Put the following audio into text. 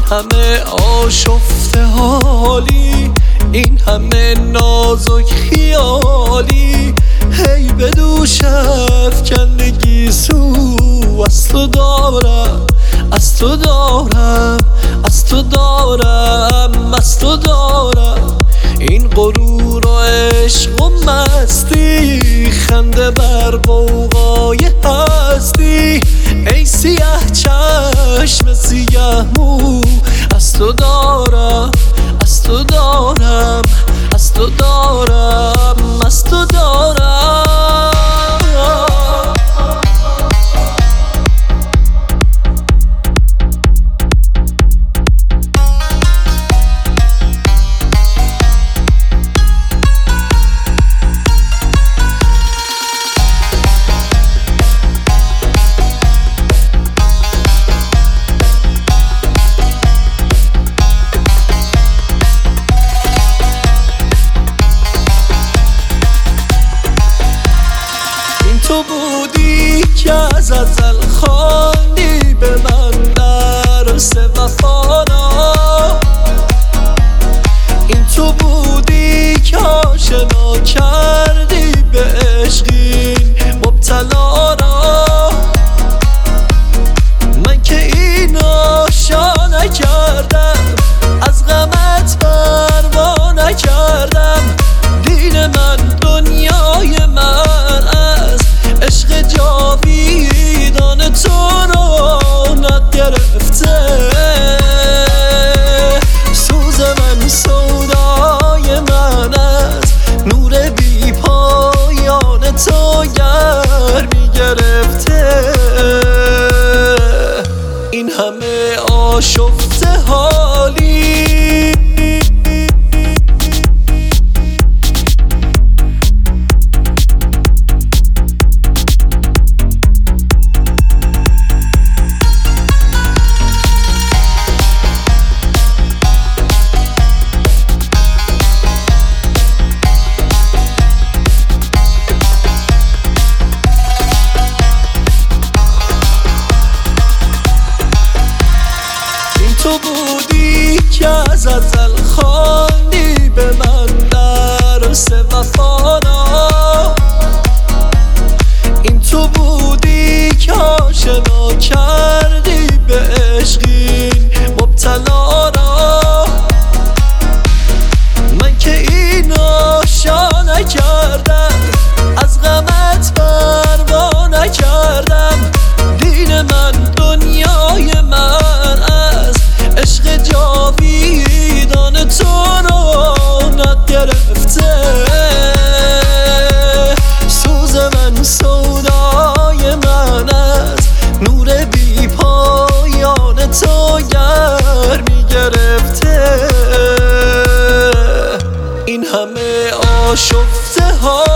همه آشفته حالی، این همه نازک خیالی، هی به دوش افکندگی سو از تو دارم، از تو دارم، از تو دارم، از تو دارم. این غرور و عشق و مستی، خنده بر غوغای هستی، ای سیه چشم سیه مو، از تو دارم، از تو دارم، از تو دارم، از تو دارم. تو بودی که از ازل خواندی به من درس وفانا، این تو بودی که آشنا کردی به عشقین مبتلا را. من که این آشا نکردم، از غمت پروا نکردم، دین من دنیای من عشق جاویدان تو رونق گرفته، سوز من سودای من از نور بی پایان تو گرمی گرفته. این همه آشفته حالی، تو بودی که از ازل خواندی به من درس وفانا، این تو بودی که آشنا کردی به عشقین مبتلا را. من که این آشا نکردم، از غمت پروا نکردم، دین من دنیای من عشق جاویدان تو رونق گرفته، سوز من سودای من از نور بی پایان تو گرمی گرفته. این همه آشفته ها